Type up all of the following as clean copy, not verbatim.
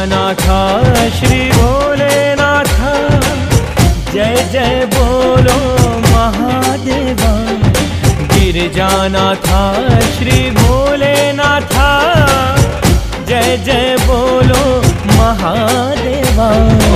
गिरिजानाथा श्री भोलेनाथा, जय जय बोलो महादेवा। गिरिजानाथा श्री भोलेनाथा, जय जय बोलो महादेवा।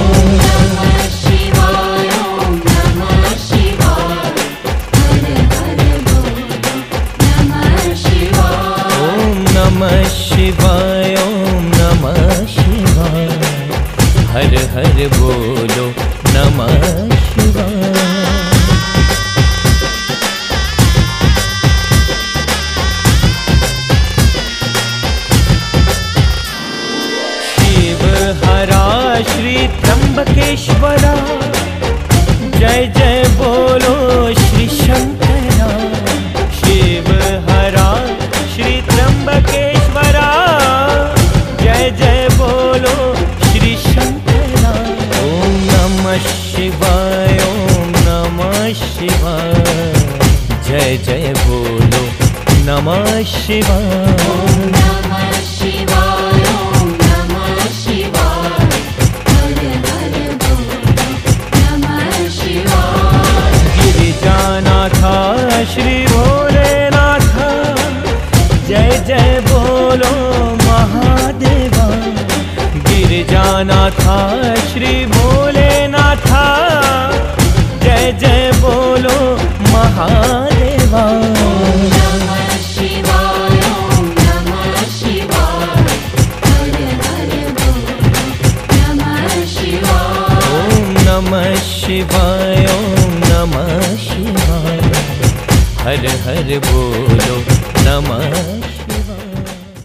नमः शिवाय, ओम नमः शिवाय, हर हर बोलो नमः शिवाय। शिव हरा श्री त्र्यंबकेश्वरा, जय जय बोलो श्री शंकरा। शिव हरा श्री त्र्यंबकेश्वरा, जय जय बोलो श्री शंकरा। ओम नमः शिवाय, ओम नमः शिवाय, जय जय बोलो नमः शिवाय। ओम नमः शिवाय, ओम नमः शिवाय, हर हर बोलो नमः शिवाय। गिरिजानाथा श्री भोलेनाथा, जय जय बोलो महादेवा। गिरिजानाथा श्री भोलेनाथा, जय जय बोलो महादेवा। ओम नमः शिवाय, ओम नमः शिवाय, हर हर बोलो नमः शिवाय। ओम नमः शिवाय, ओम नमः शिवाय, हर हर बोलो नमः।